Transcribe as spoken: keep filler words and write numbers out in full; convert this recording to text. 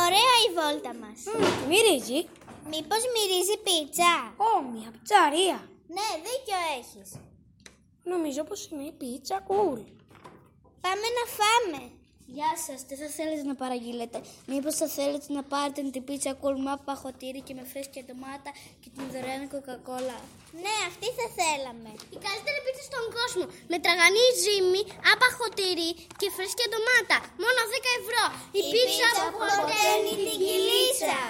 Ωραία η βόλτα μας. Mm, μυρίζει. Μήπως μυρίζει πίτσα? Ω, μια πιτσαρία. Ναι, δίκιο έχεις. Νομίζω πως είναι η πίτσα cool. Πάμε να φάμε. Γεια σας, τι θα θέλετε να παραγγείλετε? Μήπως θα θέλετε να πάρετε την πίτσα cool με παχωτήρι και με φρέσκια ντομάτα και την δωρεάν κοκακόλα? Ναι, αυτή θα θέλαμε. Η καλύτερη πίτσα στον κόσμο, με τραγανή ζύμη, απαχωτήρι και φρέσκια ντομάτα. Μόνο δέκα ευρώ. Η, η πίτσα που χορταίνει την κυλίτσα.